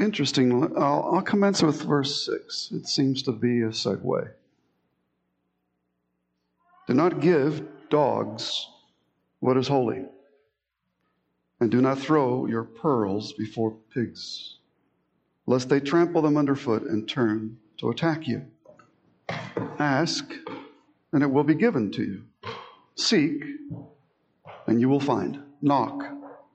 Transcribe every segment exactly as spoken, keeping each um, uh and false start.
Interesting. I'll, I'll commence with verse six. It seems to be a segue. Do not give dogs what is holy, and do not throw your pearls before pigs, lest they trample them underfoot and turn to attack you. Ask, and it will be given to you. Seek, and you will find. Knock,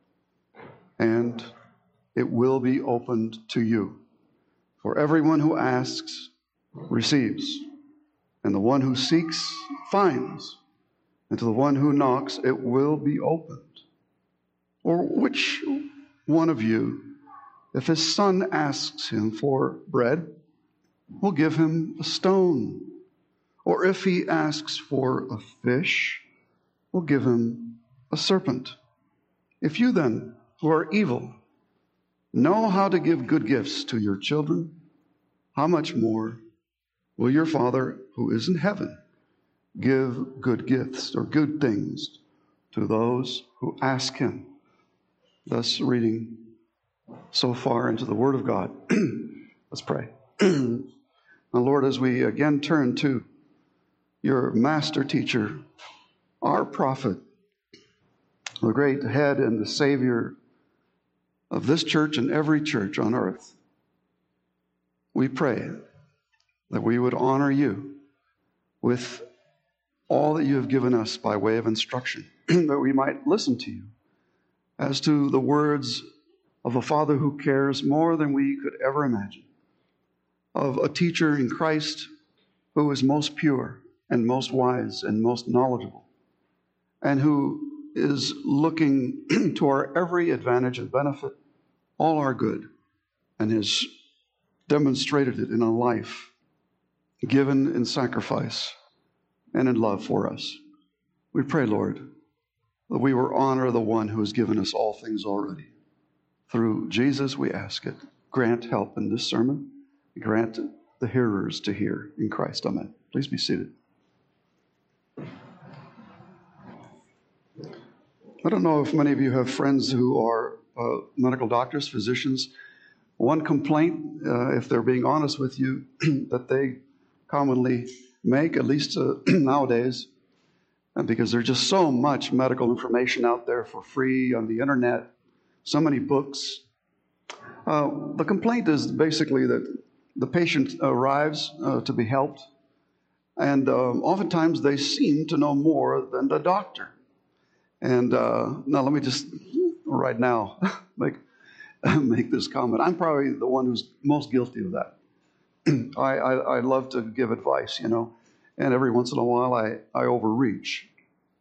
and it will be opened to you. For everyone who asks receives, and the one who seeks finds, and to the one who knocks it will be opened. Or which one of you, if his son asks him for bread, will give him a stone? Or if he asks for a fish, will give him a serpent? If you then, who are evil, know how to give good gifts to your children, how much more will your Father who is in heaven give good gifts or good things to those who ask him? Thus, reading so far into the Word of God. Let's pray. Now, Lord, as we again turn to your master teacher, our prophet, the great head and the Savior of this church and every church on earth, we pray that we would honor you with all that you have given us by way of instruction, that we might listen to you as to the words of a Father who cares more than we could ever imagine, of a teacher in Christ who is most pure and most wise and most knowledgeable, and who is looking to our every advantage and benefit, all our good, and has demonstrated it in a life given in sacrifice and in love for us. We pray, Lord, that we will honor the one who has given us all things already. Through Jesus we ask it. Grant help in this sermon. Grant the hearers to hear in Christ. Amen. Please be seated. I don't know if many of you have friends who are uh, medical doctors, physicians. One complaint, uh, if they're being honest with you, that they commonly make, at least uh, nowadays, and because there's just so much medical information out there for free on the internet, so many books. Uh, the complaint is basically that the patient arrives uh, to be helped, and um, oftentimes they seem to know more than the doctor. And uh, now let me just, right now, make make this comment. I'm probably the one who's most guilty of that. I, I, I love to give advice, you know, and every once in a while I, I overreach.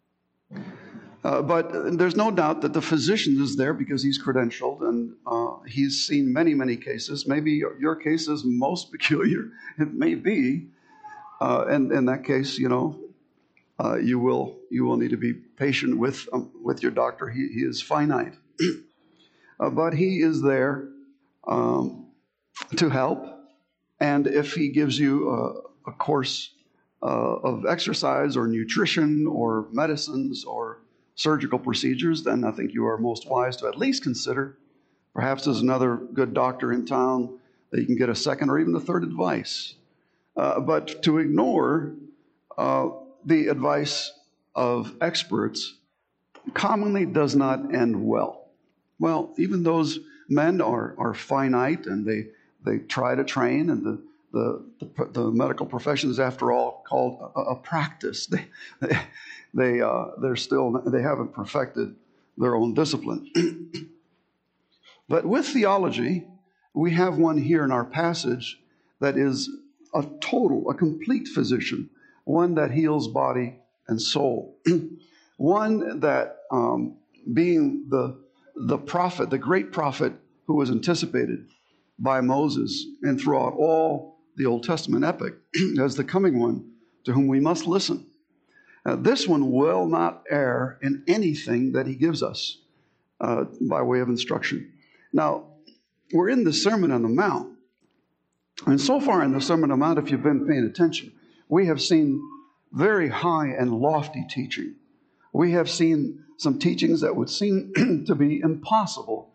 Uh, but there's no doubt that the physician is there because he's credentialed and uh, he's seen many, many cases. Maybe your, your case is most peculiar. It may be. Uh, and in that case, you know, uh, you will you will need to be patient with um, with your doctor. He, he is finite. uh, but he is there um, to help. And if he gives you a, a course uh, of exercise or nutrition or medicines or surgical procedures, then I think you are most wise to at least consider. Perhaps there's another good doctor in town that you can get a second or even a third advice. Uh, but to ignore uh, the advice of experts commonly does not end well. Well, even those men are, are finite and they, they try to train, and the, the, the, the medical profession is, after all, called a, a practice. They, they, they, uh, they're still, they haven't perfected their own discipline. But with theology, we have one here in our passage that is a total, a complete physician, one that heals body and soul, one that, um, being the the prophet, the great prophet who was anticipated by Moses and throughout all the Old Testament epic as the coming one to whom we must listen. Uh, this one will not err in anything that he gives us uh, by way of instruction. Now, we're in the Sermon on the Mount. And so far in the Sermon on the Mount, if you've been paying attention, we have seen very high and lofty teaching. We have seen some teachings that would seem to be impossible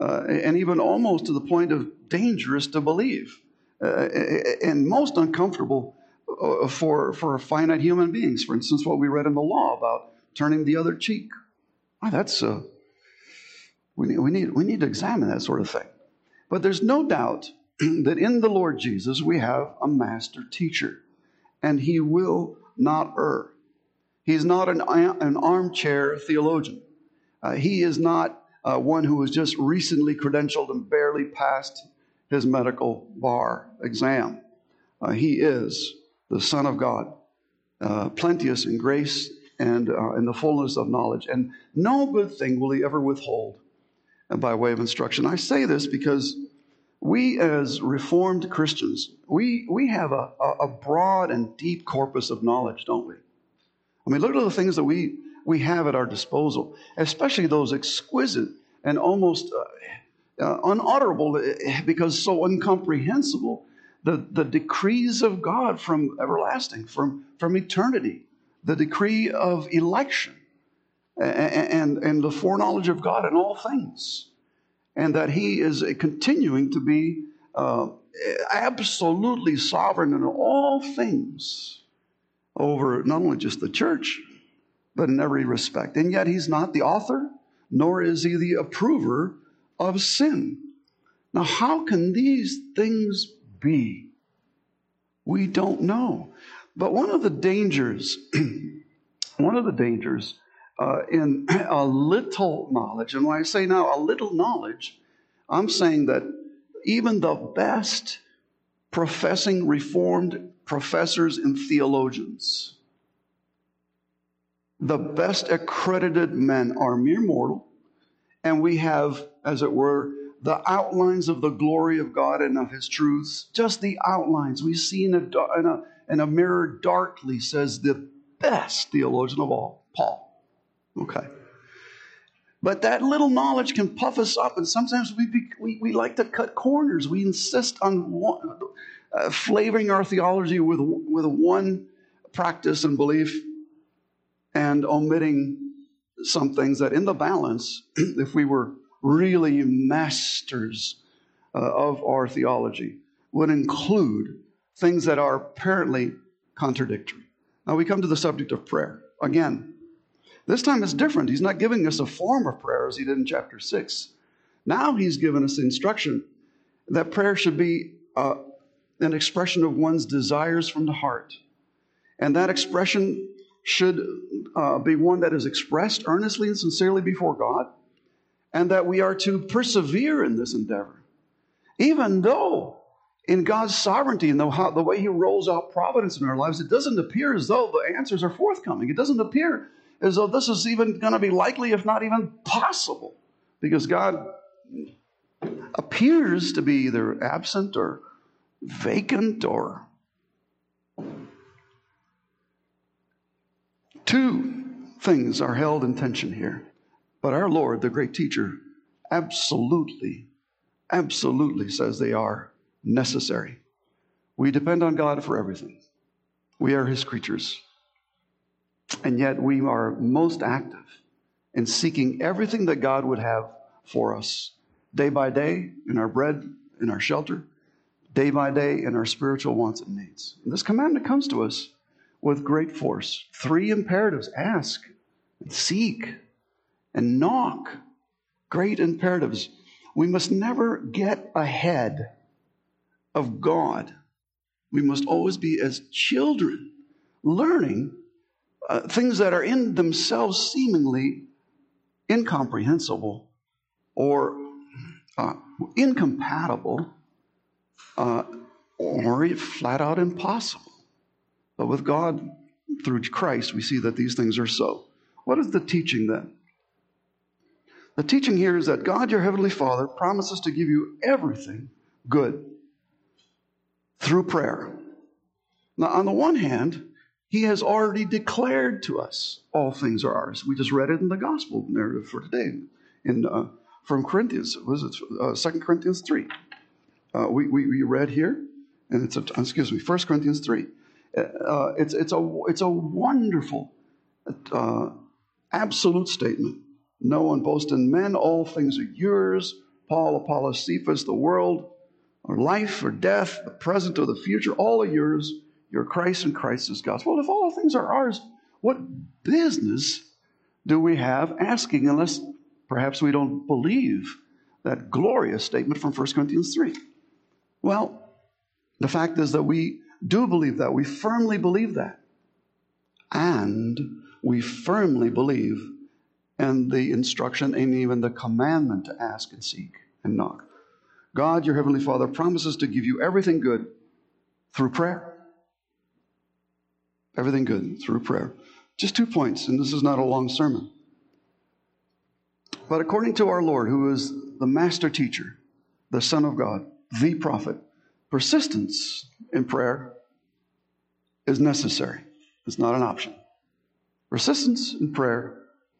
uh, and even almost to the point of dangerous to believe, uh, and most uncomfortable uh, for, for finite human beings. For instance, what we read in the law about turning the other cheek. Oh, that's uh, we need, we need we need to examine that sort of thing. But there's no doubt that in the Lord Jesus we have a master teacher, and he will not err. He's not an, an armchair theologian. Uh, he is not uh, one who was just recently credentialed and barely passed his medical bar exam. Uh, he is the Son of God, uh, plenteous in grace and uh, in the fullness of knowledge. And no good thing will he ever withhold by way of instruction. I say this because we as Reformed Christians, we, we have a, a broad and deep corpus of knowledge, don't we? I mean, look at the things that we, we have at our disposal, especially those exquisite and almost uh, uh, unutterable because so incomprehensible, the, the decrees of God from everlasting, from, from eternity, the decree of election, and, and, and the foreknowledge of God in all things. And that he is continuing to be uh, absolutely sovereign in all things over not only just the church, but in every respect. And yet he's not the author, nor is he the approver of sin. Now, how can these things be? We don't know. But one of the dangers, one of the dangers uh, in a little knowledge, and when I say now a little knowledge, I'm saying that even the best professing Reformed professors and theologians, the best accredited men are mere mortal, and we have, as it were, the outlines of the glory of God and of his truths, just the outlines. We see in a, in a, in a mirror darkly, says the best theologian of all, Paul. Okay. But that little knowledge can puff us up, and sometimes we, be, we, we like to cut corners. We insist on one, uh, flavoring our theology with, with one practice and belief and omitting some things that in the balance, if we were really masters uh, of our theology, would include things that are apparently contradictory. Now we come to the subject of prayer. Again, this time it's different. He's not giving us a form of prayer as he did in chapter six. Now he's given us instruction that prayer should be uh, an expression of one's desires from the heart. And that expression should uh, be one that is expressed earnestly and sincerely before God, and that we are to persevere in this endeavor. Even though in God's sovereignty and the, how, the way he rolls out providence in our lives, it doesn't appear as though the answers are forthcoming. It doesn't appear as though this is even going to be likely, if not even possible, because God appears to be either absent or vacant or... Two things are held in tension here. But our Lord, the great teacher, absolutely, absolutely says they are necessary. We depend on God for everything. We are his creatures. And yet we are most active in seeking everything that God would have for us, day by day, in our bread, in our shelter, day by day, in our spiritual wants and needs. And this commandment comes to us with great force. Three imperatives: ask, and seek, and knock. Great imperatives. We must never get ahead of God. We must always be as children, learning uh, things that are in themselves seemingly incomprehensible or uh, incompatible uh, or flat out impossible. But with God, through Christ, we see that these things are so. What is the teaching then? The teaching here is that God, your heavenly Father, promises to give you everything good through prayer. Now, on the one hand, he has already declared to us all things are ours. We just read it in the gospel narrative for today in uh, from Corinthians. Was it uh, Second Corinthians three? Uh, we, we we read here, and it's a, excuse me, First Corinthians three. Uh, it's it's a it's a wonderful, uh, absolute statement. No one boast in men; all things are yours. Paul, Apollos, Cephas, the world, or life or death, the present or the future, all are yours. You're Christ and Christ is God's. Well, if all things are ours, what business do we have asking unless perhaps we don't believe that glorious statement from First Corinthians three? Well, the fact is that we do believe that. We firmly believe that. And we firmly believe in the instruction and even the commandment to ask and seek and knock. God, your Heavenly Father, promises to give you everything good through prayer. Everything good through prayer. Just two points, and this is not a long sermon. But according to our Lord, who is the master teacher, the Son of God, the prophet, persistence in prayer is necessary. It's not an option. Persistence in prayer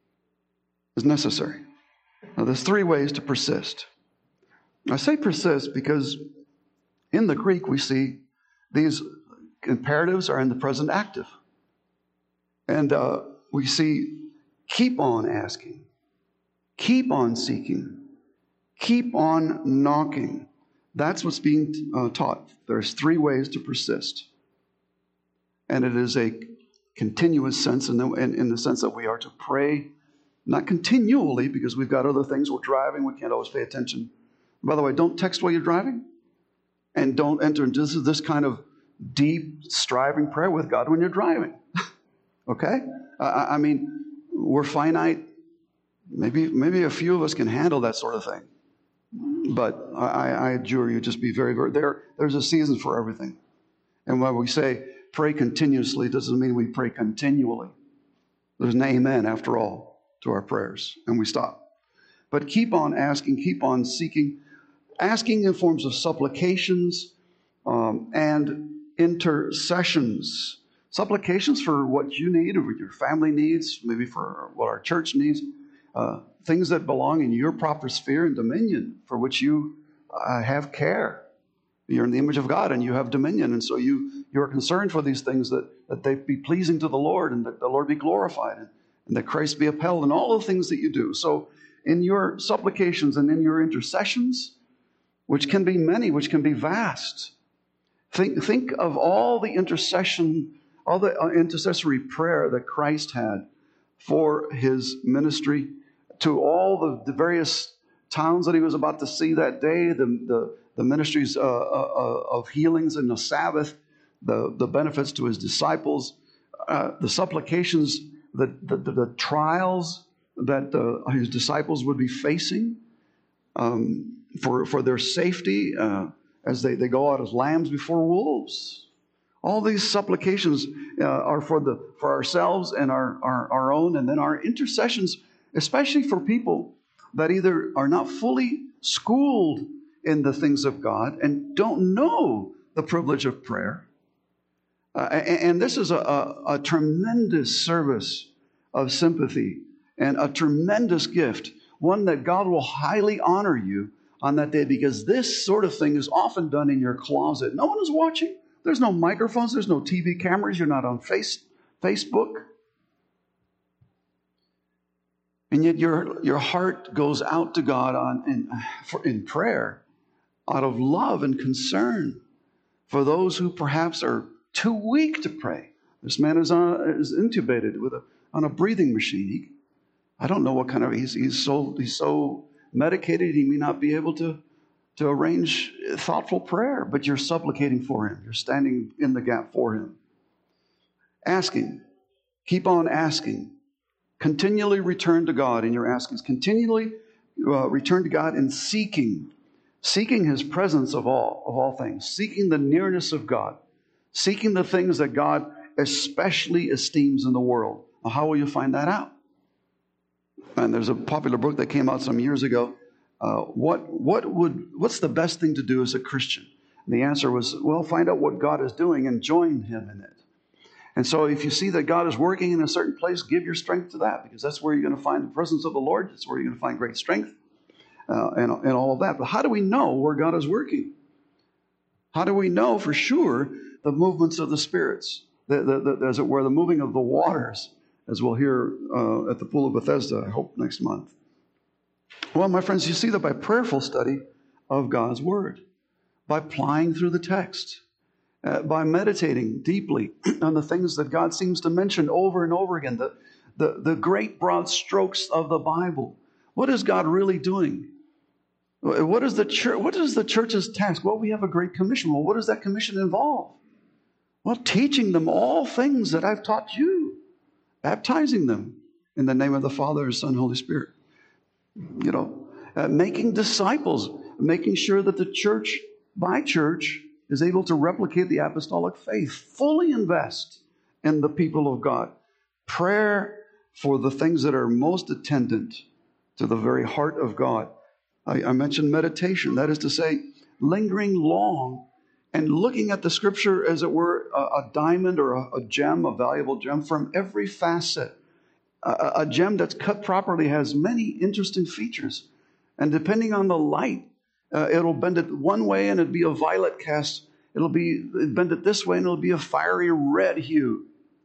is necessary. Now, there's three ways to persist. I say persist because in the Greek we see these imperatives are in the present active. And uh, we see keep on asking, keep on seeking, keep on knocking. That's what's being uh, taught. There's three ways to persist. And it is a continuous sense in the, in, in the sense that we are to pray, not continually because we've got other things. We're driving. We can't always pay attention. By the way, don't text while you're driving. And don't enter into this, this kind of deep, striving prayer with God when you're driving. Okay? Uh, I mean, we're finite. Maybe, maybe a few of us can handle that sort of thing. But I, I adjure you, just be very, very, there, there's a season for everything. And when we say pray continuously, it doesn't mean we pray continually. There's an amen, after all, to our prayers. And we stop. But keep on asking, keep on seeking. Asking in forms of supplications um, and intercessions. Supplications for what you need, or what your family needs, maybe for what our church needs. Uh, things that belong in your proper sphere and dominion, for which you uh, have care. You're in the image of God and you have dominion. And so you, you're concerned for these things, that, that they be pleasing to the Lord and that the Lord be glorified and, and that Christ be upheld in all the things that you do. So in your supplications and in your intercessions, which can be many, which can be vast, think, think of all the intercession, all the intercessory prayer that Christ had for his ministry, to all the, the various towns that he was about to see that day, the, the, the ministries uh, uh, of healings and the Sabbath, the, the benefits to his disciples, uh, the supplications, the, the, the, the trials that uh, his disciples would be facing um, for, for their safety uh, as they, they go out as lambs before wolves. All these supplications uh, are for the for ourselves and our, our, our own, and then our intercessions, especially for people that either are not fully schooled in the things of God and don't know the privilege of prayer. Uh, and, and this is a, a, a tremendous service of sympathy and a tremendous gift, one that God will highly honor you on that day, because this sort of thing is often done in your closet. No one is watching. There's no microphones. There's no T V cameras. You're not on face, Facebook. And yet your, your heart goes out to God on, in, for, in prayer out of love and concern for those who perhaps are too weak to pray. This man is, on, is intubated with a, on a breathing machine. He, I don't know what kind of, he's, he's, so, he's so medicated he may not be able to to arrange thoughtful prayer, but you're supplicating for him. You're standing in the gap for him. Asking. Keep on asking. Continually return to God in your askings. Continually uh, return to God in seeking. Seeking his presence of all, of all things. Seeking the nearness of God. Seeking the things that God especially esteems in the world. Now, how will you find that out? And there's a popular book that came out some years ago. Uh, what what would what's the best thing to do as a Christian? And the answer was, well, find out what God is doing and join him in it. And so if you see that God is working in a certain place, give your strength to that, because that's where you're going to find the presence of the Lord. That's where you're going to find great strength uh, and, and all of that. But how do we know where God is working? How do we know for sure the movements of the spirits, the, the, the, as it were, the moving of the waters, as we'll hear uh, at the Pool of Bethesda, I hope, next month? Well, my friends, you see that by prayerful study of God's Word, by plying through the text, uh, by meditating deeply on the things that God seems to mention over and over again, the, the, the great broad strokes of the Bible. What is God really doing? What is the church? What is the church's task? Well, we have a great commission. Well, what does that commission involve? Well, teaching them all things that I've taught you, baptizing them in the name of the Father, Son, Holy Spirit. You know, uh, making disciples, making sure that the church, by church, is able to replicate the apostolic faith, fully invest in the people of God. Prayer for the things that are most attendant to the very heart of God. I, I mentioned meditation. That is to say, lingering long and looking at the Scripture as it were a, a diamond or a, a gem, a valuable gem from every facet. A, a gem that's cut properly has many interesting features. And depending on the light, uh, it'll bend it one way and it'll be a violet cast. It'll be it'll bend it this way and it'll be a fiery red hue.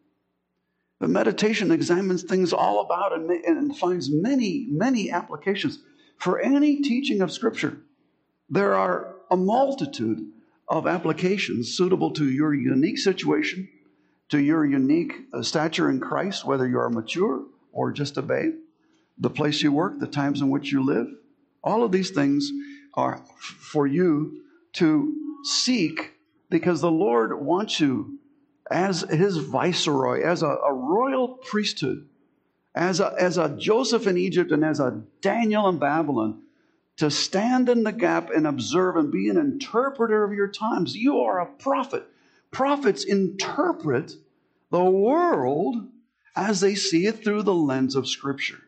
But meditation examines things all about and, and finds many, many applications. For any teaching of Scripture, there are a multitude of applications suitable to your unique situation, to your unique uh, stature in Christ, whether you are mature or just a babe, the place you work, the times in which you live. All of these things are for you to seek because the Lord wants you as His viceroy, as a, a royal priesthood, as a, as a Joseph in Egypt and as a Daniel in Babylon, to stand in the gap and observe and be an interpreter of your times. You are a prophet. Prophets interpret the world as they see it through the lens of Scripture.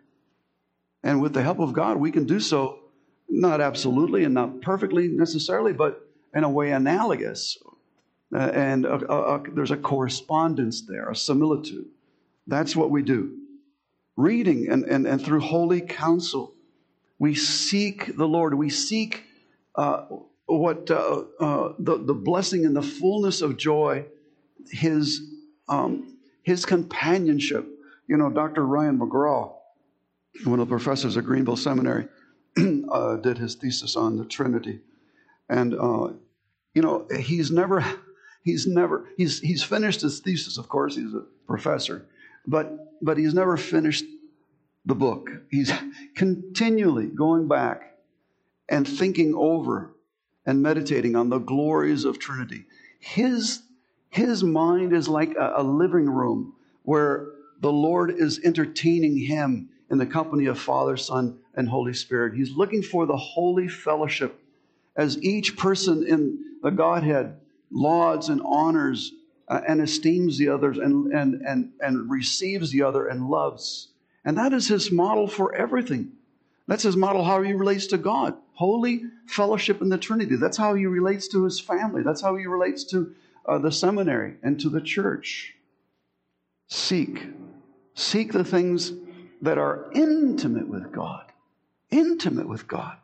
And with the help of God, we can do so, not absolutely and not perfectly necessarily, but in a way analogous. Uh, and a, a, a, there's a correspondence there, a similitude. That's what we do. Reading and, and, and through holy counsel, we seek the Lord. We seek uh, what uh, uh, the, the blessing and the fullness of joy, His um, His companionship. You know, Doctor Ryan McGraw, one of the professors at Greenville Seminary, uh, did his thesis on the Trinity, and uh, you know, he's never, he's never, he's he's finished his thesis. Of course, he's a professor, but but he's never finished the book. He's continually going back and thinking over and meditating on the glories of Trinity. His his mind is like a, a living room where the Lord is entertaining him in the company of Father, Son, and Holy Spirit. He's looking for the holy fellowship as each person in the Godhead lauds and honors uh, and esteems the others and, and, and, and receives the other and loves. And that is his model for everything. That's his model how he relates to God. Holy fellowship in the Trinity. That's how he relates to his family. That's how he relates to uh, the seminary and to the church. Seek. Seek the things that are intimate with God. Intimate with God.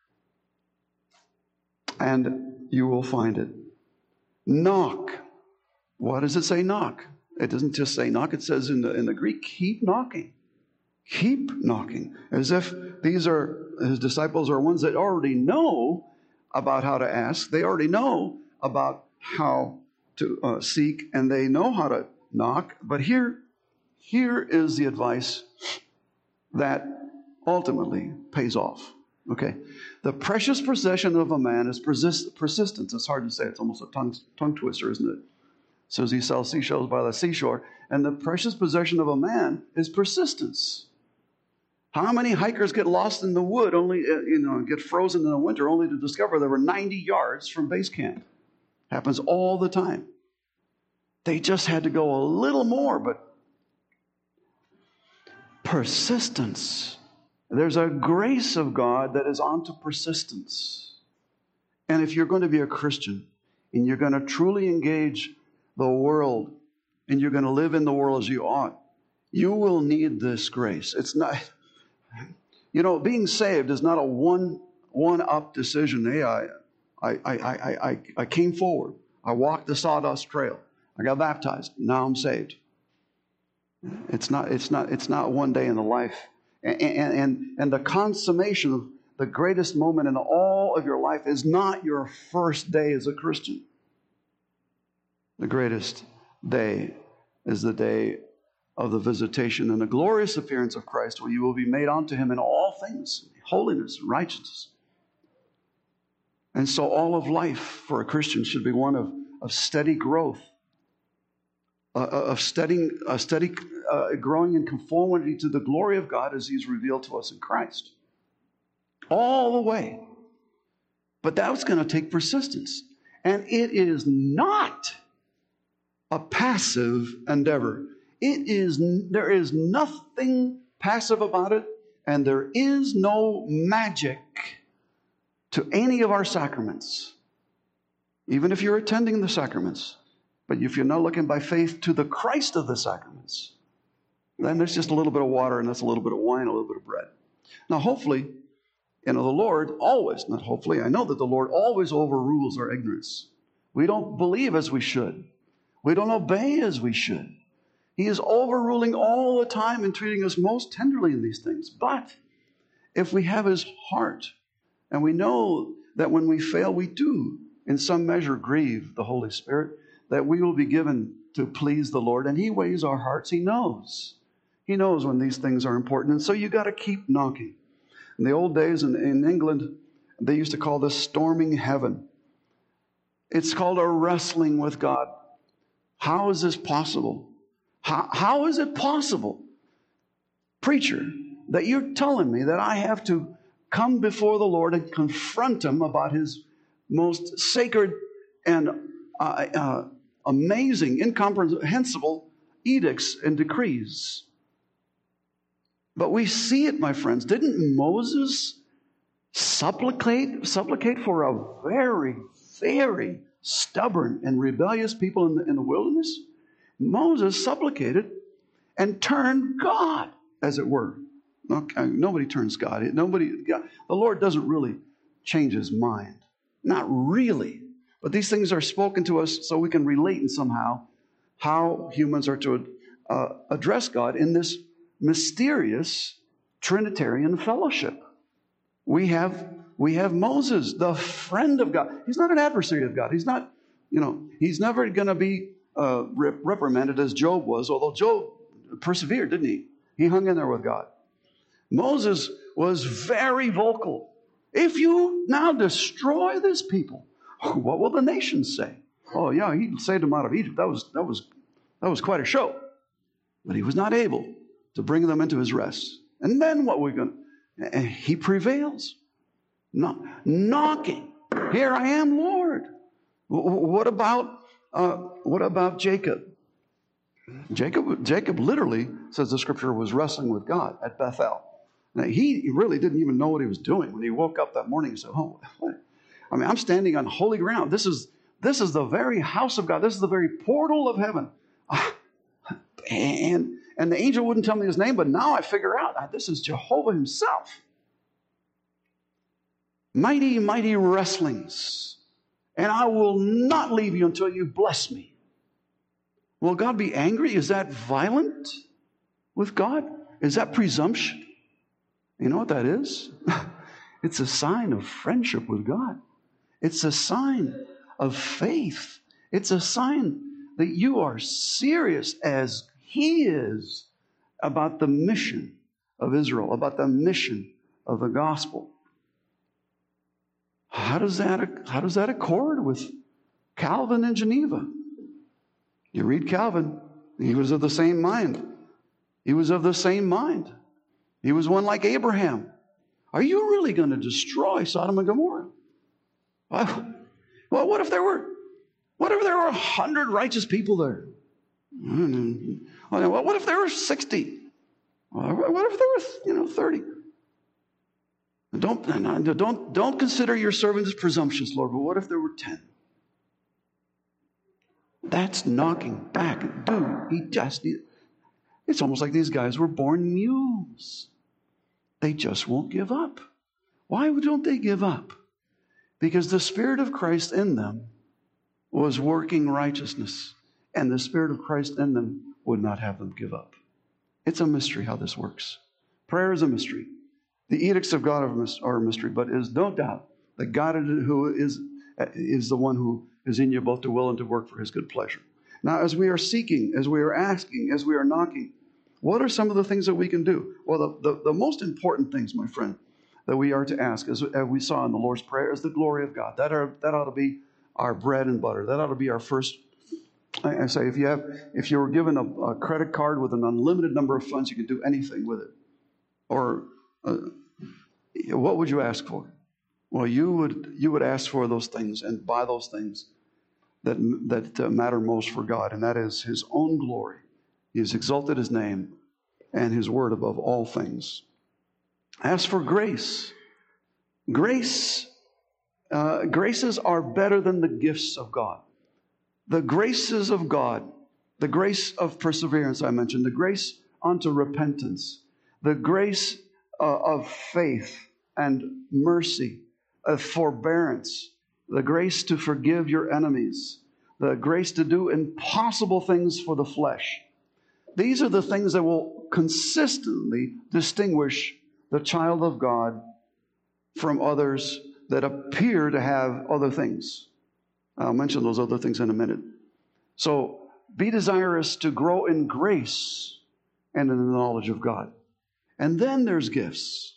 And you will find it. Knock. What does it say knock? It doesn't just say knock. It says in the, in the Greek, keep knocking. Keep knocking. As if these are, his disciples are ones that already know about how to ask. They already know about how to uh, seek, and they know how to knock. But here, here is the advice that ultimately pays off. Okay? The precious possession of a man is persist- persistence. It's hard to say. It's almost a tongue, tongue twister, isn't it? Says he sells seashells by the seashore. And the precious possession of a man is persistence. How many hikers get lost in the wood, only, uh, you know, get frozen in the winter, only to discover they were ninety yards from base camp? Happens all the time. They just had to go a little more, but persistence. There's a grace of God that is onto persistence. And if you're going to be a Christian and you're going to truly engage the world and you're going to live in the world as you ought, you will need this grace. It's not, you know, being saved is not a one, one-up decision. Hey, I, I, I, I, I, I came forward. I walked the sawdust trail. I got baptized. Now I'm saved. It's not, it's not, it's not one day in the life. And, and, and the consummation of the greatest moment in all of your life is not your first day as a Christian. The greatest day is the day of the visitation and the glorious appearance of Christ, where you will be made unto him in all things, holiness, righteousness. And so all of life for a Christian should be one of, of steady growth, uh, of steady, uh, steady uh, growing in conformity to the glory of God as he's revealed to us in Christ. All the way. But that's going to take persistence. And it is not a passive endeavor. It is, there is nothing passive about it, and there is no magic to any of our sacraments, even if you're attending the sacraments. But if you're not looking by faith to the Christ of the sacraments, then there's just a little bit of water and that's a little bit of wine, a little bit of bread. Now, hopefully, you know, the Lord always, not hopefully, I know that the Lord always overrules our ignorance. We don't believe as we should. We don't obey as we should. He is overruling all the time and treating us most tenderly in these things. But if we have his heart, and we know that when we fail, we do, in some measure, grieve the Holy Spirit, that we will be given to please the Lord. And he weighs our hearts. He knows. He knows when these things are important. And so you got to keep knocking. In the old days in, in England, they used to call this storming heaven. It's called a wrestling with God. How is this possible? How, how is it possible, preacher, that you're telling me that I have to come before the Lord and confront him about his most sacred and uh, uh, amazing, incomprehensible edicts and decrees? But we see it, my friends. Didn't Moses supplicate, supplicate for a very, very stubborn and rebellious people in the, in the wilderness? Moses supplicated and turned God, as it were. Okay, nobody turns God. Nobody. God, the Lord doesn't really change his mind. Not really. But these things are spoken to us so we can relate in somehow how humans are to uh, address God in this mysterious Trinitarian fellowship. We have we have Moses, the friend of God. He's not an adversary of God. He's not, you know, he's never going to be uh, rep- reprimanded as Job was, although Job persevered, didn't he? He hung in there with God. Moses was very vocal. If you now destroy this people, what will the nations say? Oh yeah, he saved them out of Egypt. That was that was that was quite a show. But he was not able to bring them into his rest. And then what we're going to, he prevails. Not, knocking. Here I am, Lord. What about uh, what about Jacob? Jacob Jacob literally, says the scripture, was wrestling with God at Bethel. Now, he really didn't even know what he was doing. When he woke up that morning, he said, oh, what? I mean, I'm standing on holy ground. This is this is the very house of God. This is the very portal of heaven. And, and the angel wouldn't tell me his name, but now I figure out this is Jehovah himself. Mighty, mighty wrestlings. And I will not leave you until you bless me. Will God be angry? Is that violent with God? Is that presumption? You know what that is? It's a sign of friendship with God. It's a sign of faith. It's a sign that you are serious as he is about the mission of Israel, about the mission of the gospel. How does that, how does that accord with Calvin and Geneva? You read Calvin, he was of the same mind. He was of the same mind. He was one like Abraham. Are you really going to destroy Sodom and Gomorrah? Well, well, what if there were, what if there were a hundred righteous people there? Well, what if there were sixty? What if there were, you know, thirty? Don't, don't, don't consider your servant as presumptuous, Lord, but what if there were ten? That's knocking back. Dude, he just, it's almost like these guys were born mules. They just won't give up. Why don't they give up? Because the Spirit of Christ in them was working righteousness, and the Spirit of Christ in them would not have them give up. It's a mystery how this works. Prayer is a mystery. The edicts of God are a mystery, but it is no doubt that God who is, is the one who is in you both to will and to work for his good pleasure. Now, as we are seeking, as we are asking, as we are knocking, what are some of the things that we can do? Well, the, the, the most important things, my friend, that we are to ask, as, as we saw in the Lord's Prayer, is the glory of God. That, are, that ought to be our bread and butter. That ought to be our first. I, I say, if you have, if you were given a, a credit card with an unlimited number of funds, you can do anything with it. Or uh, what would you ask for? Well, you would you would ask for those things and buy those things that that uh, matter most for God, and that is his own glory. He has exalted his name and his word above all things. Ask for grace. Grace, uh, graces are better than the gifts of God. The graces of God, the grace of perseverance I mentioned, the grace unto repentance, the grace uh, of faith and mercy, of forbearance, the grace to forgive your enemies, the grace to do impossible things for the flesh. These are the things that will consistently distinguish the child of God from others that appear to have other things. I'll mention those other things in a minute. So be desirous to grow in grace and in the knowledge of God. And then there's gifts.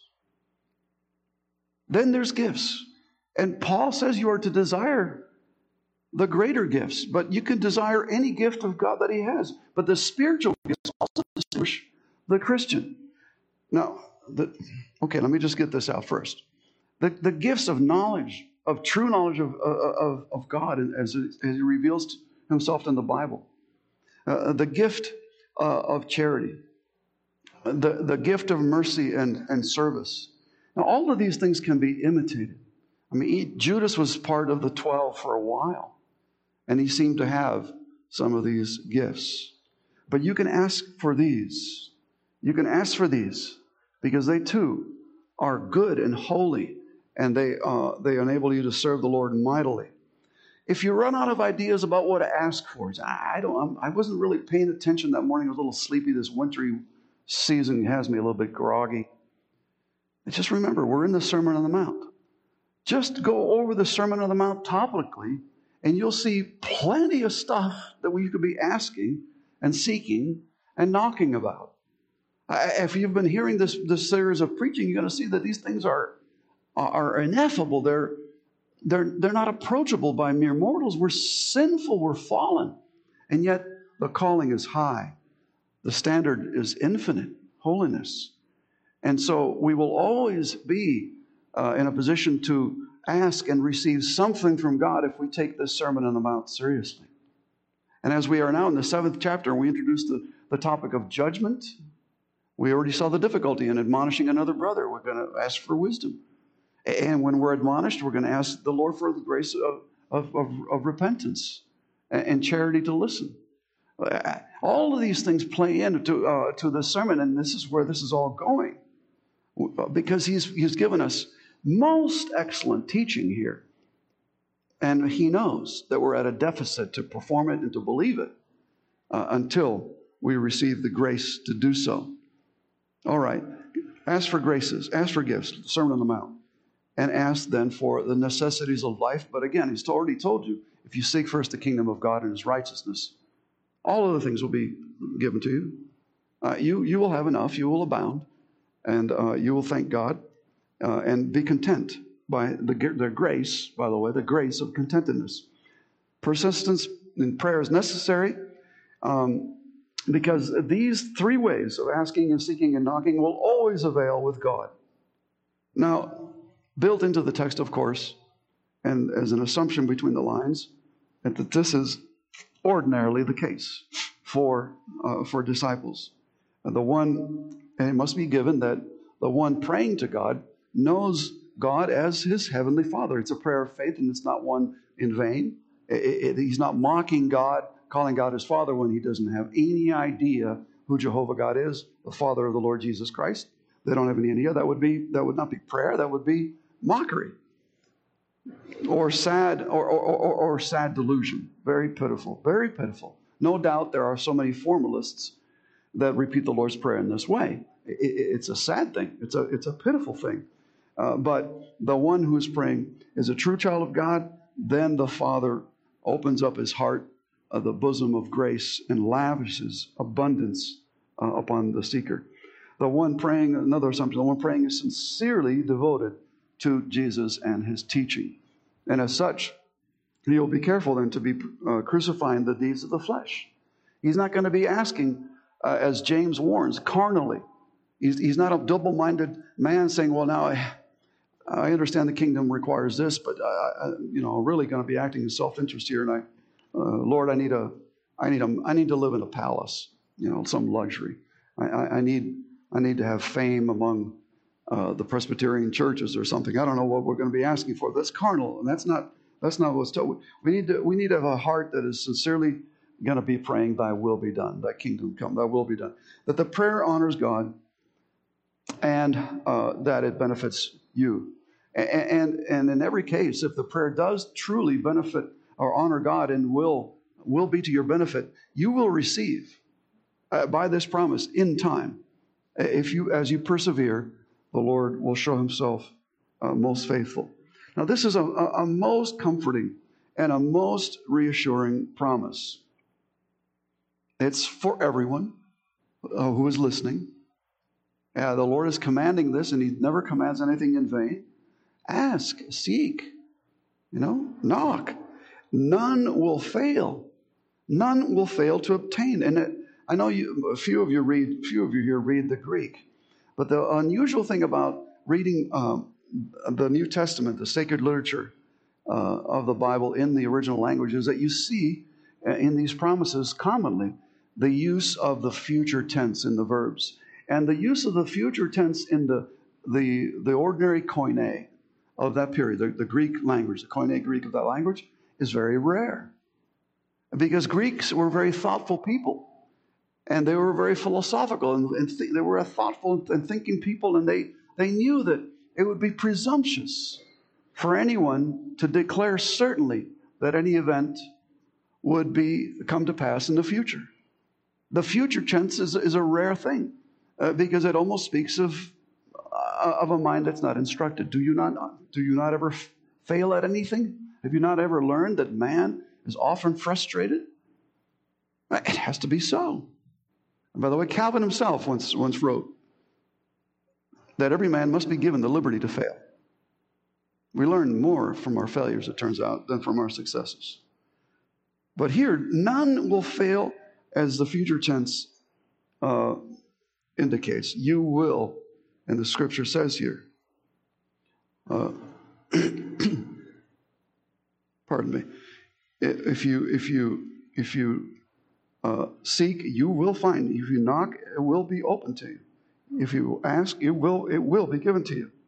Then there's gifts. And Paul says you are to desire the greater gifts, but you can desire any gift of God that he has. But the spiritual gifts also distinguish the Christian. Now, the, okay, let me just get this out first. The, the gifts of knowledge, of true knowledge of, of, of God as, it, as he reveals himself in the Bible. Uh, the gift uh, of charity. The, the gift of mercy and, and service. Now, all of these things can be imitated. I mean, he, Judas was part of the twelve for a while, and he seemed to have some of these gifts. But you can ask for these. You can ask for these because they too are good and holy, and they uh, they enable you to serve the Lord mightily. If you run out of ideas about what to ask for, I don't. I wasn't really paying attention that morning. I was a little sleepy. This wintry season has me a little bit groggy. And just remember, we're in the Sermon on the Mount. Just go over the Sermon on the Mount topically, and you'll see plenty of stuff that we could be asking and seeking and knocking about. If you've been hearing this, this series of preaching, you're going to see that these things are, are ineffable. They're, they're, they're not approachable by mere mortals. We're sinful. We're fallen. And yet the calling is high. The standard is infinite holiness. And so we will always be uh, in a position to ask and receive something from God if we take this Sermon on the Mount seriously. And as we are now in the seventh chapter, we introduced the, the topic of judgment. We already saw the difficulty in admonishing another brother. We're going to ask for wisdom. And when we're admonished, we're going to ask the Lord for the grace of, of, of, of repentance and, and charity to listen. All of these things play into uh, to the sermon, and this is where this is all going. Because he's, he's given us most excellent teaching here. And he knows that we're at a deficit to perform it and to believe it uh, until we receive the grace to do so. All right. Ask for graces. Ask for gifts. Sermon on the Mount. And ask then for the necessities of life. But again, he's already told you, if you seek first the kingdom of God and his righteousness, all other things will be given to you. Uh, you, you will have enough. You will abound. And uh, you will thank God uh, and be content by the, the grace, by the way, the grace of contentedness. Persistence in prayer is necessary um, because these three ways of asking and seeking and knocking will always avail with God. Now, built into the text, of course, and as an assumption between the lines, that this is ordinarily the case for, uh, for disciples. And the one... And it must be given that the one praying to God knows God as his heavenly Father. It's a prayer of faith, and it's not one in vain. It, it, he's not mocking God, calling God his Father when he doesn't have any idea who Jehovah God is, the Father of the Lord Jesus Christ. They don't have any idea. That would be that would not be prayer. That would be mockery, or sad, or or, or, or sad delusion. Very pitiful. Very pitiful. No doubt there are so many formalists that repeat the Lord's Prayer in this way. It, it, it's a sad thing. It's a, it's a pitiful thing. Uh, but the one who is praying is a true child of God. Then the Father opens up his heart, uh, the bosom of grace, and lavishes abundance uh, upon the seeker. The one praying, another assumption, the one praying is sincerely devoted to Jesus and his teaching. And as such, he'll be careful then to be uh, crucifying the deeds of the flesh. He's not going to be asking, uh, as James warns, carnally. He's, he's not a double-minded man saying, well, now I, I understand the kingdom requires this, but I, I, you know, I'm really going to be acting in self-interest here. And I, uh, Lord, I need a, I need a, I need to live in a palace, you know, some luxury. I, I, I need, I need to have fame among uh, the Presbyterian churches or something. I don't know what we're going to be asking for. That's carnal, and that's not, that's not what's told. We need to, we need to have a heart that is sincerely going to be praying, "Thy will be done, Thy kingdom come, Thy will be done." That the prayer honors God, and uh, that it benefits you. And, and and in every case, if the prayer does truly benefit or honor God and will will be to your benefit, you will receive uh, by this promise in time. If you, as you persevere, the Lord will show Himself uh, most faithful. Now, this is a, a, a most comforting and a most reassuring promise. It's for everyone uh, who is listening. Uh, the Lord is commanding this, and He never commands anything in vain. Ask, seek, you know, knock. None will fail. None will fail to obtain. And it, I know you, a few of you read, few of you here read the Greek, but the unusual thing about reading um, the New Testament, the sacred literature uh, of the Bible in the original language, is that you see uh, in these promises commonly the use of the future tense in the verbs. And the use of the future tense in the the, the ordinary koine of that period, the, the Greek language, the koine Greek of that language, is very rare. Because Greeks were very thoughtful people. And they were very philosophical. And, and th- they were a thoughtful and thinking people. And they, they knew that it would be presumptuous for anyone to declare certainly that any event would be come to pass in the future. The future tense is, is a rare thing. Uh, because it almost speaks of uh, of a mind that's not instructed. Do you not do you not ever f- fail at anything? Have you not ever learned that man is often frustrated? It has to be so. And by the way, Calvin himself once once wrote that every man must be given the liberty to fail. We learn more from our failures, it turns out, than from our successes. But here, none will fail, as the future tense Uh, indicates. You will, and the scripture says here, uh, pardon me, if you if you if you uh, seek, you will find. If you knock, it will be open to you. If you ask, it will it will be given to you.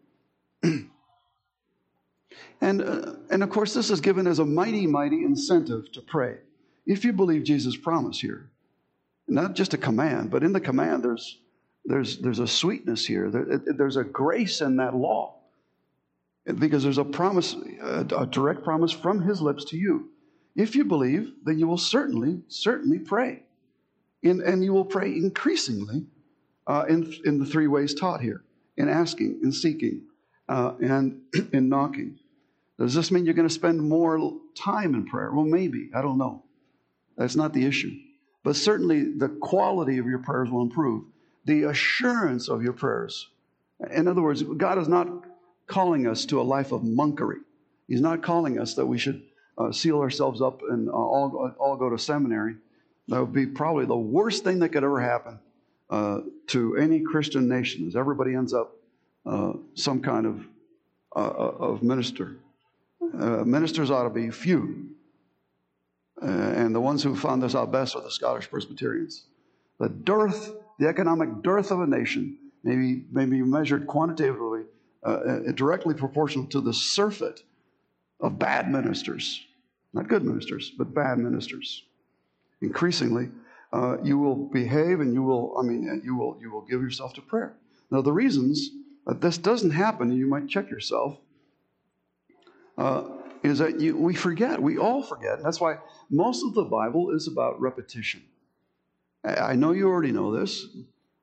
and uh, and of course, this is given as a mighty mighty incentive to pray. If you believe Jesus' promise here, not just a command, but in the command, there's There's, there's a sweetness here. There, there's a grace in that law. Because there's a promise, a, a direct promise from His lips to you. If you believe, then you will certainly, certainly pray. In, and you will pray increasingly uh, in, in the three ways taught here. In asking, in seeking, uh, and in knocking. Does this mean you're going to spend more time in prayer? Well, maybe. I don't know. That's not the issue. But certainly the quality of your prayers will improve. The assurance of your prayers. In other words, God is not calling us to a life of monkery. He's not calling us that we should uh, seal ourselves up and uh, all, all go to seminary. That would be probably the worst thing that could ever happen uh, to any Christian nation, is everybody ends up uh, some kind of, uh, of minister. Uh, ministers ought to be few. Uh, and the ones who found this out best are the Scottish Presbyterians. The dearth The economic dearth of a nation may be, may be measured quantitatively, uh, directly proportional to the surfeit of bad ministers. Not good ministers, but bad ministers. Increasingly, uh, you will behave and you will, I mean, you will, you will give yourself to prayer. Now, the reasons that this doesn't happen, and you might check yourself, uh, is that you, we forget. We all forget. And that's why most of the Bible is about repetition. I know you already know this,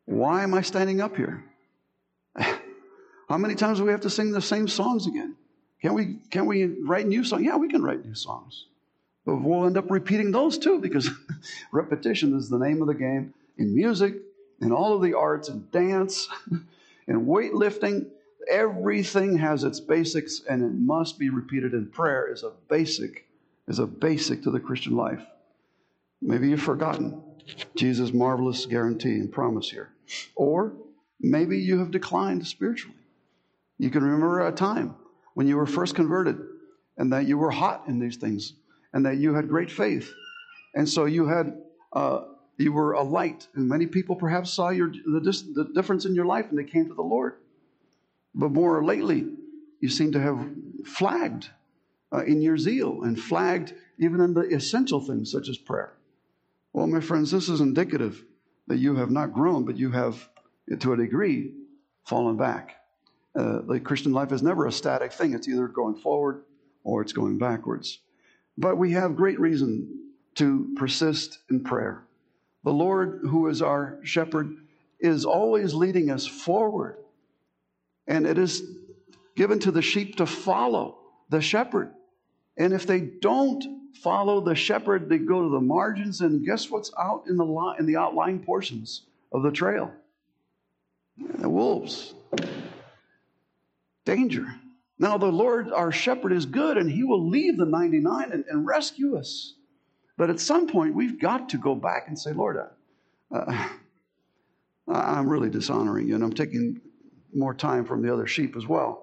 Why am I standing up here? How many times do we have to sing the same songs again? Can we, can we write new songs? Yeah, we can write new songs. But we'll end up repeating those too, because repetition is the name of the game in music, in all of the arts, in dance, in weightlifting. Everything has its basics, and it must be repeated. And prayer is a basic, is a basic to the Christian life. Maybe you've forgotten Jesus' marvelous guarantee and promise here. Or maybe you have declined spiritually. You can remember a time when you were first converted and that you were hot in these things and that you had great faith. And so you had, uh, you were a light, and many people perhaps saw your the, the difference in your life and they came to the Lord. But more lately, you seem to have flagged uh, in your zeal and flagged even in the essential things such as prayer. Well, my friends, this is indicative that you have not grown, but you have, to a degree, fallen back. Uh, the Christian life is never a static thing. It's either going forward or it's going backwards. But we have great reason to persist in prayer. The Lord, who is our shepherd, is always leading us forward. And it is given to the sheep to follow the shepherd. And if they don't follow the shepherd, they go to the margins, and guess what's out in the li- in the outlying portions of the trail? The wolves. Danger. Now the Lord, our shepherd, is good, and he will leave the ninety-nine and, and rescue us. But at some point, we've got to go back and say, Lord, uh, I'm really dishonoring you, and I'm taking more time from the other sheep as well.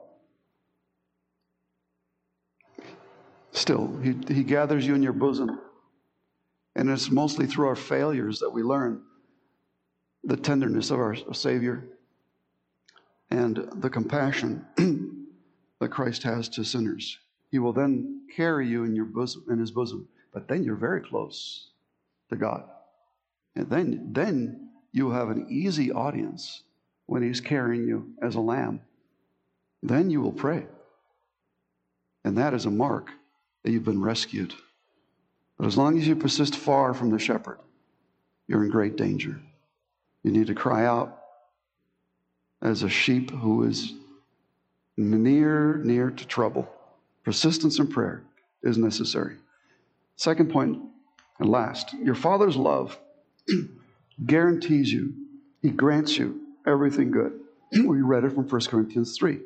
Still, he, he gathers you in your bosom. And it's mostly through our failures that we learn the tenderness of our Savior and the compassion that Christ has to sinners. He will then carry you in your bosom, in his bosom. But then you're very close to God. And then, then you'll have an easy audience when he's carrying you as a lamb. Then you will pray. And that is a mark that you've been rescued. But as long as you persist far from the shepherd, you're in great danger. You need to cry out as a sheep who is near, near to trouble. Persistence in prayer is necessary. Second point, and last, your Father's love guarantees you, he grants you everything good. We read it from First Corinthians three.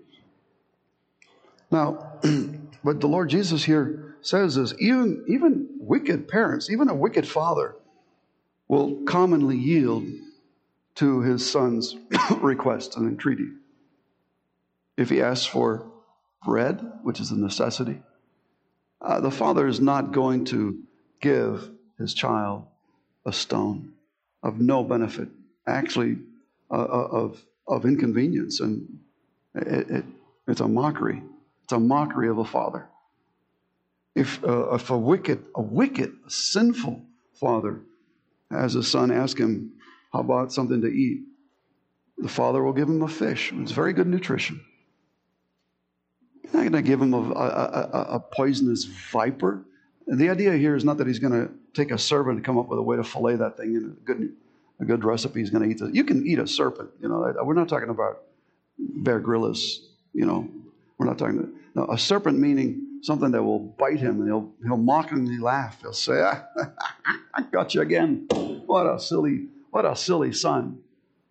Now, what the Lord Jesus here says is even, even wicked parents, even a wicked father will commonly yield to his son's request and entreaty. If he asks for bread, which is a necessity, uh, the father is not going to give his child a stone of no benefit, actually uh, of, of inconvenience. And it, it, it's a mockery. It's a mockery of a father. If, uh, if a wicked, a wicked, sinful father has a son ask him, how about something to eat? The father will give him a fish. It's very good nutrition. He's not going to give him a, a, a, a poisonous viper. And the idea here is not that he's going to take a serpent and come up with a way to fillet that thing in a good, a good recipe. He's going to eat it. You can eat a serpent. You know, we're not talking about Bear Grylls. You know, we're not talking about no, a serpent, meaning something that will bite him and he'll he'll mockingly laugh. He'll say, ah, "I got you again. What a silly, what a silly son."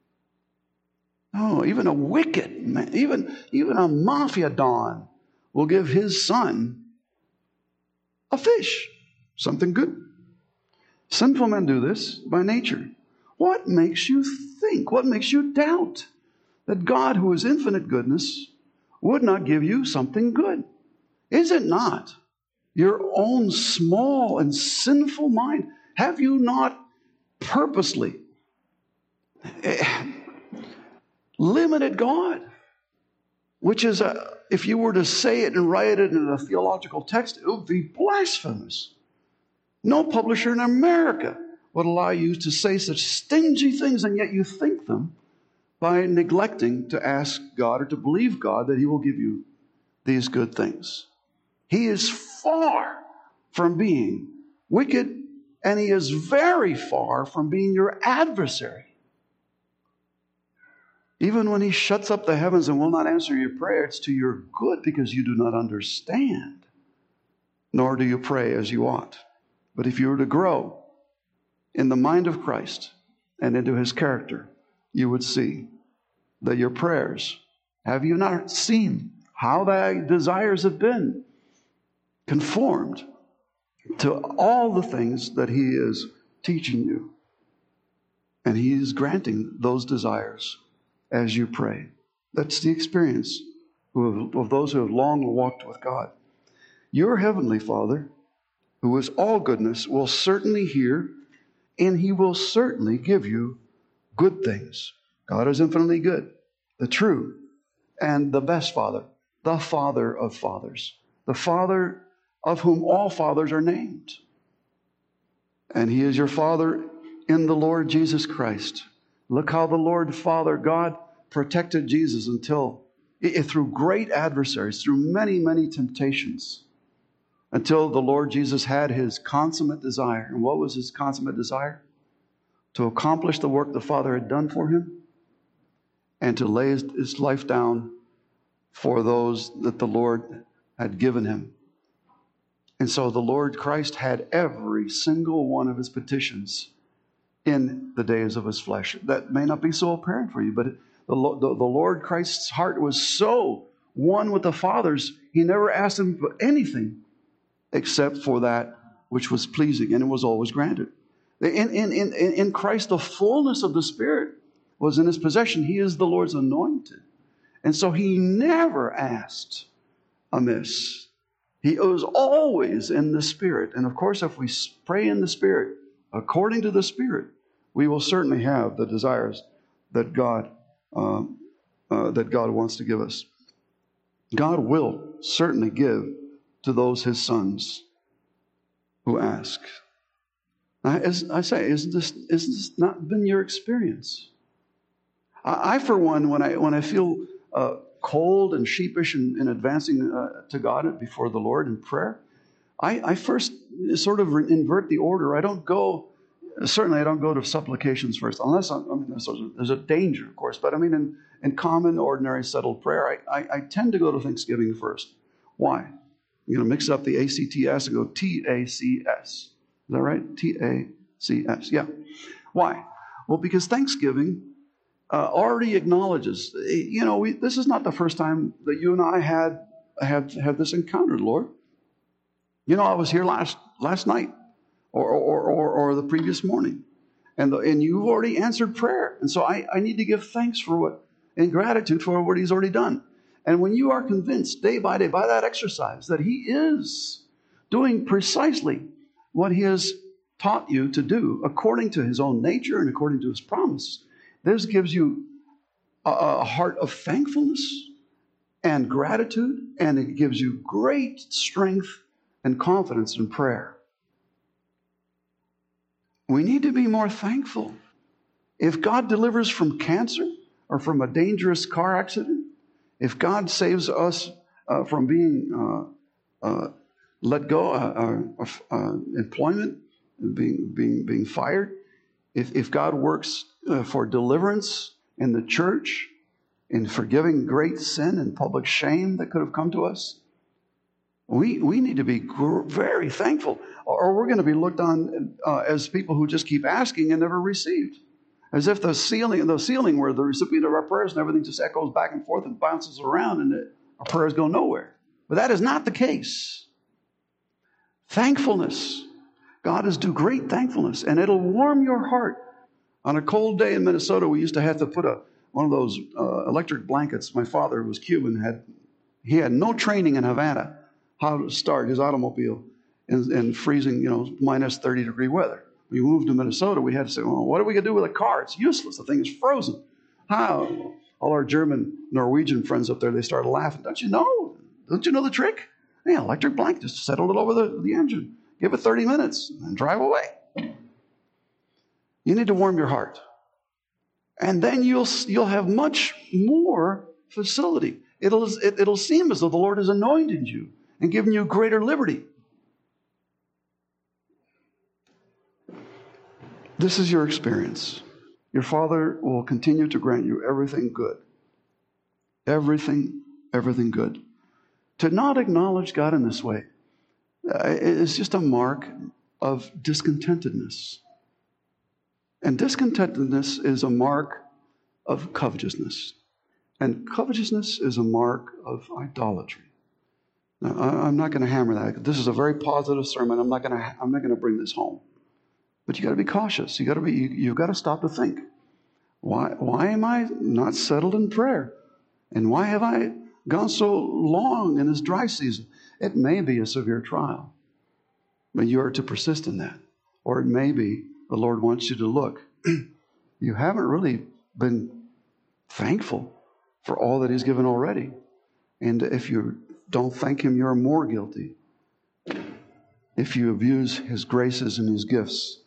No, even a wicked man, even even a mafia don will give his son a fish, something good. Sinful men do this by nature. What makes you think? What makes you doubt that God, who is infinite goodness, would not give you something good? Is it not your own small and sinful mind? Have you not purposely limited God? Which is, a, if you were to say it and write it in a theological text, it would be blasphemous. No publisher in America would allow you to say such stingy things, and yet you think them by neglecting to ask God or to believe God that he will give you these good things. He is far from being wicked, and he is very far from being your adversary. Even when he shuts up the heavens and will not answer your prayer, it's to your good because you do not understand, nor do you pray as you ought. But if you were to grow in the mind of Christ and into his character, you would see that your prayers, have you not seen how thy desires have been conformed to all the things that he is teaching you? And he is granting those desires as you pray. That's the experience of, of those who have long walked with God. Your heavenly Father, who is all goodness, will certainly hear, and he will certainly give you good things. God is infinitely good, the true and the best Father, the Father of fathers, the Father of whom all fathers are named. And he is your Father in the Lord Jesus Christ. Look how the Lord Father God protected Jesus until, through great adversaries, through many, many temptations, until the Lord Jesus had his consummate desire. And what was his consummate desire? To accomplish the work the Father had done for him and to lay his, his life down for those that the Lord had given him. And so the Lord Christ had every single one of his petitions in the days of his flesh. That may not be so apparent for you, but the, the, the Lord Christ's heart was so one with the Father's, he never asked him for anything except for that which was pleasing, and it was always granted. In, in, in, in Christ, the fullness of the Spirit was in his possession. He is the Lord's anointed. And so he never asked amiss. He was always in the Spirit. And of course, if we pray in the Spirit, according to the Spirit, we will certainly have the desires that God um, uh, that God wants to give us. God will certainly give to those his sons who ask. I, as I say, isn't this, isn't this not been your experience? I, I for one, when I when I feel uh, cold and sheepish in, in advancing uh, to God before the Lord in prayer, I, I first sort of invert the order. I don't go. Certainly, I don't go to supplications first, unless I'm, I mean, there's, a, there's a danger, of course. But I mean, in, in common, ordinary, settled prayer, I, I, I tend to go to thanksgiving first. Why? I'm going to mix up the A C T S and go T A C S. Is that right? T A C S. Yeah. Why? Well, because Thanksgiving uh, already acknowledges, you know, we, this is not the first time that you and I had had, had this encounter, Lord. You know, I was here last last night. Or, or, or, or the previous morning. And, the, and you've already answered prayer. And so I, I need to give thanks for what, and gratitude for what he's already done. And when you are convinced day by day by that exercise that he is doing precisely what he has taught you to do according to his own nature and according to his promise, this gives you a, a heart of thankfulness and gratitude, and it gives you great strength and confidence in prayer. We need to be more thankful. If God delivers from cancer or from a dangerous car accident, if God saves us uh, from being uh, uh, let go uh, of uh, employment, being being being fired, if if God works uh, for deliverance in the church, in forgiving great sin and public shame that could have come to us, we we need to be gr- very thankful. Or we're going to be looked on uh, as people who just keep asking and never received. As if the ceiling, the ceiling where the recipient of our prayers and everything just echoes back and forth and bounces around and it, our prayers go nowhere. But that is not the case. Thankfulness. God is due great thankfulness, and it'll warm your heart. On a cold day in Minnesota, we used to have to put a one of those uh, electric blankets. My father, who was Cuban, had he had no training in Havana how to start his automobile in, in freezing, you know, minus thirty degree weather. We moved to Minnesota. We had to say, well, what are we going to do with a car? It's useless. The thing is frozen. How? All our German, Norwegian friends up there, they started laughing. Don't you know? Don't you know the trick? Yeah, electric blanket, just settle it over the, the engine. Give it thirty minutes and drive away. You need to warm your heart. And then you'll you'll have much more facility. It'll, it, it'll seem as though the Lord has anointed you and given you greater liberty. This is your experience. Your Father will continue to grant you everything good. Everything, everything good. To not acknowledge God in this way uh, is just a mark of discontentedness. And discontentedness is a mark of covetousness. And covetousness is a mark of idolatry. Now, I'm not going to hammer that. This is a very positive sermon. I'm not going to. I'm not going to bring this home. But you got to be cautious. You got to be. You, you've got to stop to think. Why? Why am I not settled in prayer? And why have I gone so long in this dry season? It may be a severe trial, but you are to persist in that. Or it may be the Lord wants you to look. You haven't really been thankful for all that He's given already. And if you don't thank Him, you're more guilty. If you abuse His graces and His gifts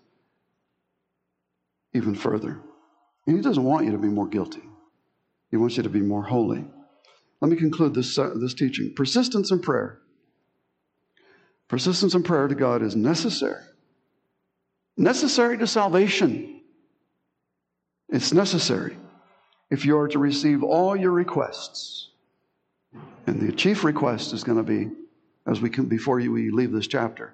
even further. And He doesn't want you to be more guilty. He wants you to be more holy. Let me conclude this, uh, this teaching. Persistence in prayer. Persistence in prayer to God is necessary. Necessary to salvation. It's necessary if you are to receive all your requests. And the chief request is going to be, as we can, before you, we leave this chapter,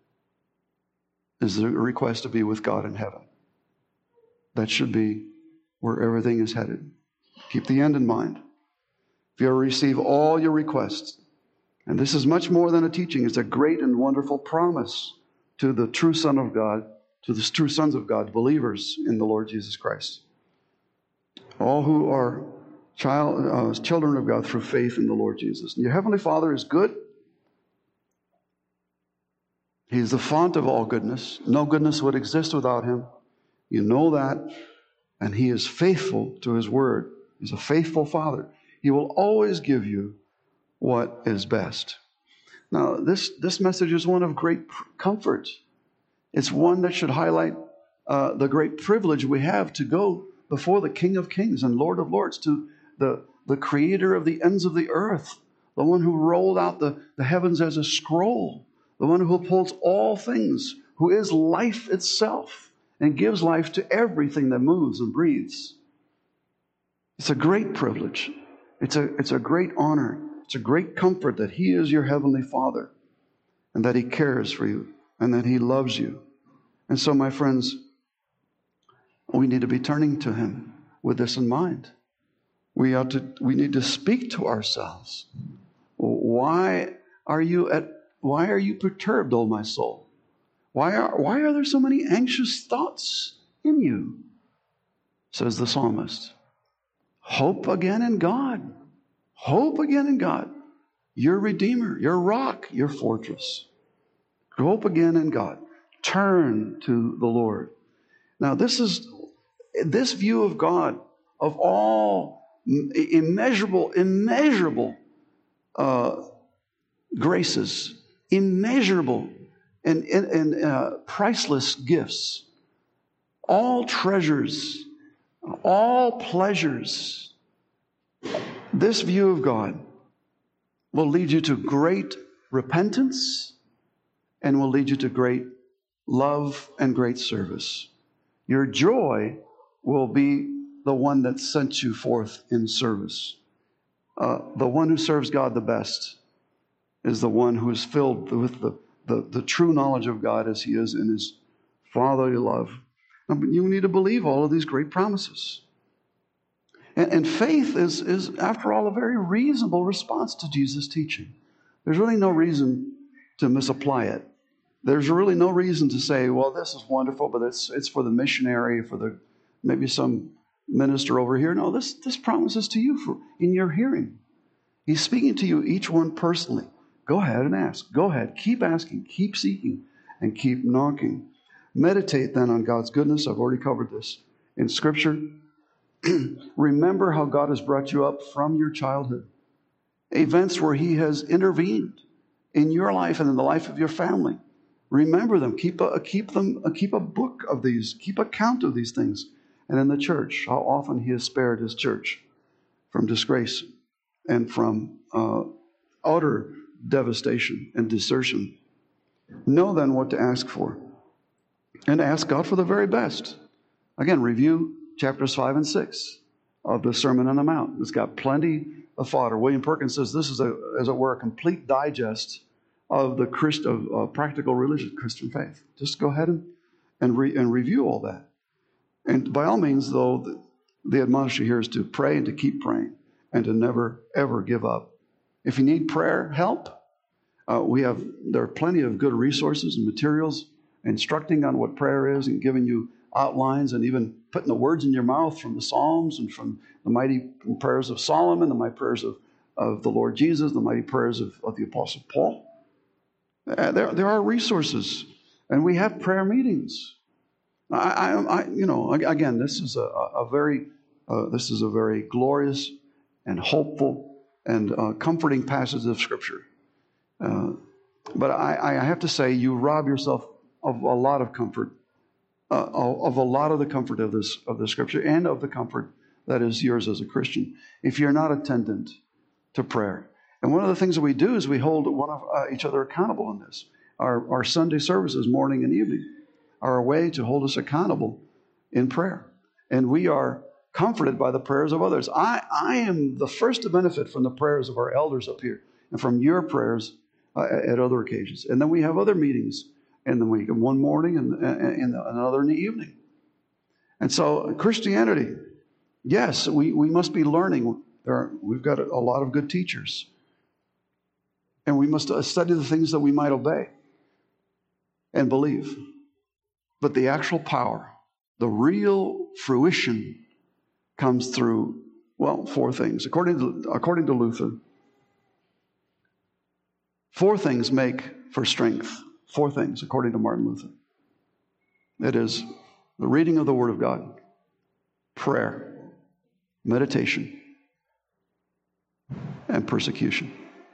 is the request to be with God in heaven. That should be where everything is headed. Keep the end in mind. If you receive all your requests, and this is much more than a teaching, it's a great and wonderful promise to the true Son of God, to the true sons of God, believers in the Lord Jesus Christ. All who are child, uh, children of God through faith in the Lord Jesus. And your Heavenly Father is good. He is the font of all goodness. No goodness would exist without Him. You know that. And He is faithful to His word. He's a faithful Father. He will always give you what is best. Now, this, this message is one of great comfort. It's one that should highlight uh, the great privilege we have to go before the King of Kings and Lord of Lords, to the, the Creator of the ends of the earth, the one who rolled out the, the heavens as a scroll, the one who upholds all things, who is life itself and gives life to everything that moves and breathes. It's a great privilege. It's a, it's a great honor. It's a great comfort that He is your Heavenly Father and that He cares for you and that He loves you. And so, my friends, we need to be turning to Him with this in mind. We ought to, we need to speak to ourselves. Why are you at, why are you perturbed, O my soul? Why are, why are there so many anxious thoughts in you? Says the psalmist. Hope again in God. Hope again in God. Your Redeemer, your rock, your fortress. Hope again in God. Turn to the Lord. Now, this is this view of God, of all immeasurable, immeasurable uh, graces, immeasurable and, and, and uh, priceless gifts, all treasures, all pleasures. This view of God will lead you to great repentance and will lead you to great love and great service. Your joy will be the one that sent you forth in service. Uh, the one who serves God the best is the one who is filled with the, the, the true knowledge of God as He is in His fatherly love. And you need to believe all of these great promises. And, and faith is, is, after all, a very reasonable response to Jesus' teaching. There's really no reason to misapply it. There's really no reason to say, well, this is wonderful, but it's it's for the missionary, for the maybe some minister over here. No, this, this promises to you for in your hearing. He's speaking to you, each one personally. Go ahead and ask. Go ahead. Keep asking. Keep seeking. And keep knocking. Meditate then on God's goodness. I've already covered this in Scripture. Remember how God has brought you up from your childhood. Events where He has intervened in your life and in the life of your family. Remember them. Keep a, keep them. Keep a book of these. Keep account of these things. And in the church, how often He has spared His church from disgrace and from uh, utter devastation and desertion. Know then what to ask for. And ask God for the very best. Again, review chapters five and six of the Sermon on the Mount. It's got plenty of fodder. William Perkins says this is, a, as it were, a complete digest of the Christ, of uh, practical religion, Christian faith. Just go ahead and and, re, and review all that. And by all means, though, the, the admonition here is to pray and to keep praying and to never, ever give up. If you need prayer help, uh, we have there are plenty of good resources and materials instructing on what prayer is and giving you outlines and even putting the words in your mouth from the Psalms and from the mighty prayers of Solomon, the mighty prayers of, of the Lord Jesus, the mighty prayers of, of the Apostle Paul. Uh, there, there are resources, and we have prayer meetings. I, I, I you know, again, this is a, a very, uh, this is a very glorious and hopeful and uh, comforting passage of Scripture. Uh, but I, I have to say, you rob yourself of a lot of comfort, uh, of a lot of the comfort of this of the Scripture, and of the comfort that is yours as a Christian, if you're not attendant to prayer. And one of the things that we do is we hold one of uh, each other accountable in this. Our, our Sunday services, morning and evening, are a way to hold us accountable in prayer. And we are comforted by the prayers of others. I, I am the first to benefit from the prayers of our elders up here and from your prayers uh, at other occasions. And then we have other meetings in the week, one morning and, and another in the evening. And so Christianity, yes, we, we must be learning. There are, we've got a, a lot of good teachers. And we must study the things that we might obey and believe. But the actual power, the real fruition, comes through, well, four things. According to, according to Luther, four things make for strength. Four things, according to Martin Luther. It is the reading of the Word of God, prayer, meditation, and persecution.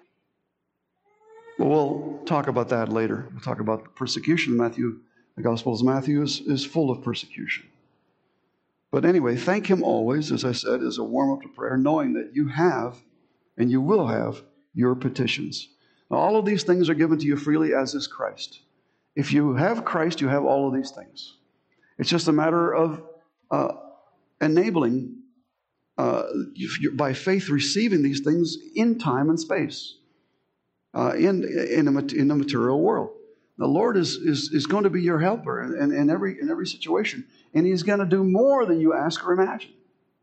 Well, we'll talk about that later. We'll talk about the persecution. Matthew, the Gospel of Matthew is, is full of persecution. But anyway, thank Him always, as I said, as a warm-up to prayer, knowing that you have and you will have your petitions. Now, all of these things are given to you freely, as is Christ. If you have Christ, you have all of these things. It's just a matter of uh, enabling, uh, by faith, receiving these things in time and space, uh, in in a, in the material world. The Lord is is is going to be your helper in, in every in every situation, and He's going to do more than you ask or imagine.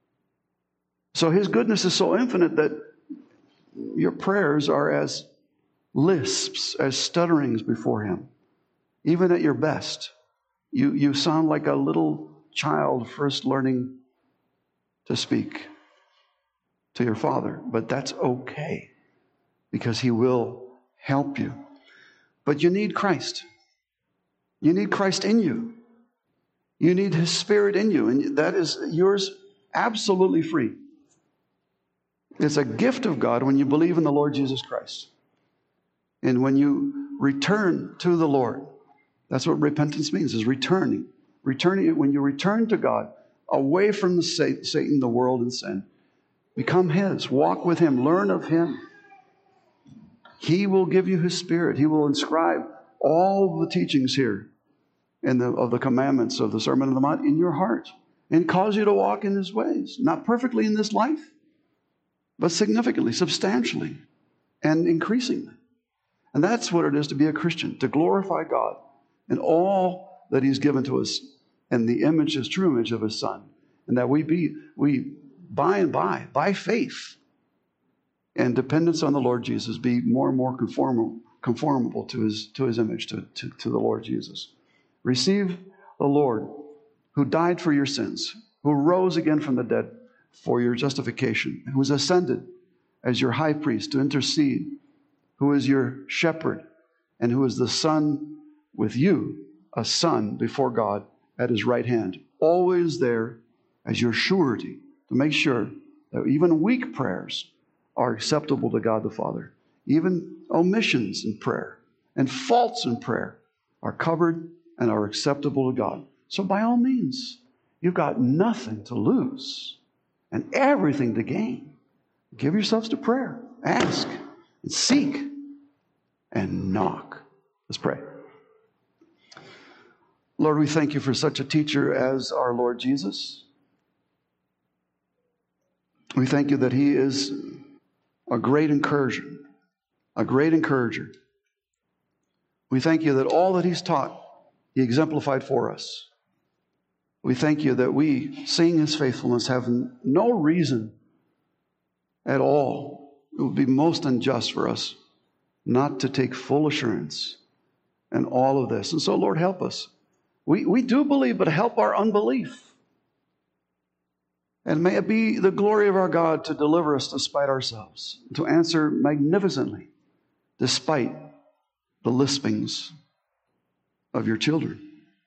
So His goodness is so infinite that your prayers are as lisps, as stutterings before Him. Even at your best, you, you sound like a little child first learning to speak to your Father. But that's okay, because He will help you. But you need Christ. You need Christ in you. You need His Spirit in you, and that is yours absolutely free. It's a gift of God when you believe in the Lord Jesus Christ. And when you return to the Lord, that's what repentance means, is returning. Returning, when you return to God, away from the Satan, the world, and sin, become His. Walk with Him. Learn of Him. He will give you His Spirit. He will inscribe all the teachings here in the, of the commandments of the Sermon on the Mount in your heart and cause you to walk in His ways. Not perfectly in this life, but significantly, substantially, and increasingly. And that's what it is to be a Christian, to glorify God in all that He's given to us and the image, His true image of His Son. And that we be, we by and by, by faith and dependence on the Lord Jesus, be more and more conformable, conformable to His, to His image, to, to, to the Lord Jesus. Receive the Lord who died for your sins, who rose again from the dead for your justification, who is ascended as your high priest to intercede, who is your shepherd, and who is the Son with you, a Son before God at His right hand, always there as your surety to make sure that even weak prayers are acceptable to God the Father. Even omissions in prayer and faults in prayer are covered and are acceptable to God. So by all means, you've got nothing to lose and everything to gain. Give yourselves to prayer. Ask and seek and knock. Let's pray. Lord, we thank You for such a teacher as our Lord Jesus. We thank you that he is a great encourager, a great encourager. We thank you that all that he's taught, he exemplified for us. We thank you that we, seeing his faithfulness, have no reason at all. It would be most unjust for us not to take full assurance in all of this. And so, Lord, help us. We, we do believe, but help our unbelief. And may it be the glory of our God to deliver us despite ourselves, to answer magnificently despite the lispings of your children.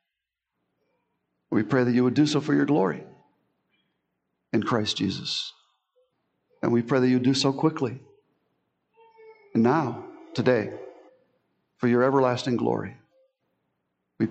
We pray that you would do so for your glory in Christ Jesus. And we pray that you do so quickly, and now, today, for your everlasting glory.